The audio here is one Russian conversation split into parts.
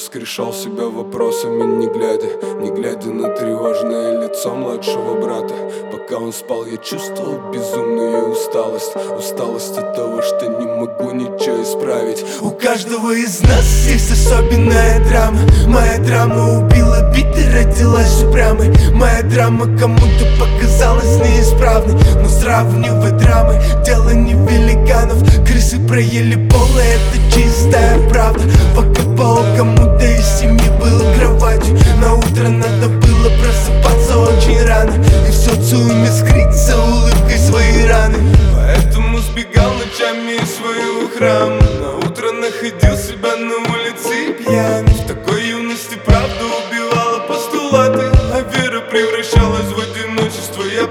воскрешал себя вопросами, не глядя на тревожное лицо младшего брата. Пока он спал, я чувствовал безумную усталость от того, что не могу ничего исправить. У каждого из нас есть особенная драма. Моя драма убила бит и родилась упрямой. Моя драма кому-то показалась неисправной, но сравнивая драмы, дело не великанов. Крысы проели полы, это чистая правда. Пока пол кому-то из семьи был кроватью, на утро надо было просыпаться очень рано и в социуме скрыть за улыбкой свои раны. Поэтому сбегал ночами из своего храма, на утро находил себя на улице пьяный. В такой юности правда убивала постулаты, а вера превращалась в одиночество. Я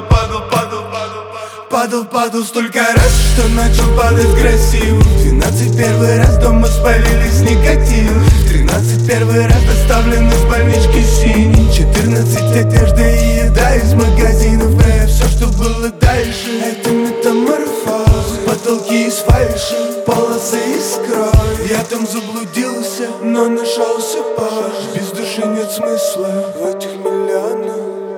падал столько раз, что начал падать красиво. В 12 первый раз дома спалились никотин, в 13 первый раз доставлены с больнички синий, 14 одежда и еда из магазинов. Все, что было дальше, это метаморфоз. Потолки из фальши, полосы из крови. Я там заблудился, но нашелся позже. Без души нет смысла в этих миллионах.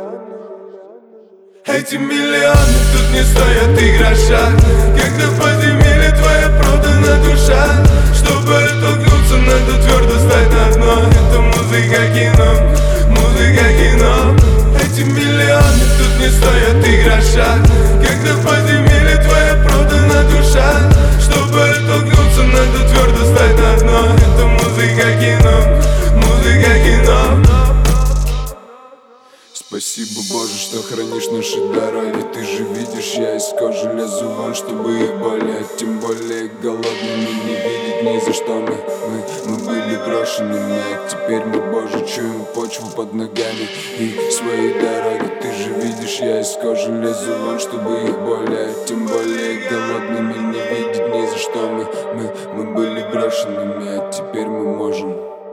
Эти миллионы тут не стоят и гроша, когда в подземелье твоя продана душа. Чтобы оттолкнуться, надо твердо стать на дно. Это музыка кино. Эти миллионы тут не стоят и гроша, когда в подземелье твоя продана душа. Чтобы оттолкнуться, надо твердо стать на дно. Это музыка кино. Спасибо, Боже, что хранишь наши дороги. Ты же видишь, я из кожи лезу вон, чтобы их болеть. Тем более голодными не видеть ни за что. Мы были брошенными, а теперь мы, Боже, чуем почву под ногами и свои дороги. Ты же видишь, я из кожи лезу вон, чтобы их болеть. Тем более голодными не видеть ни за что. Мы были брошенными, а теперь мы можем.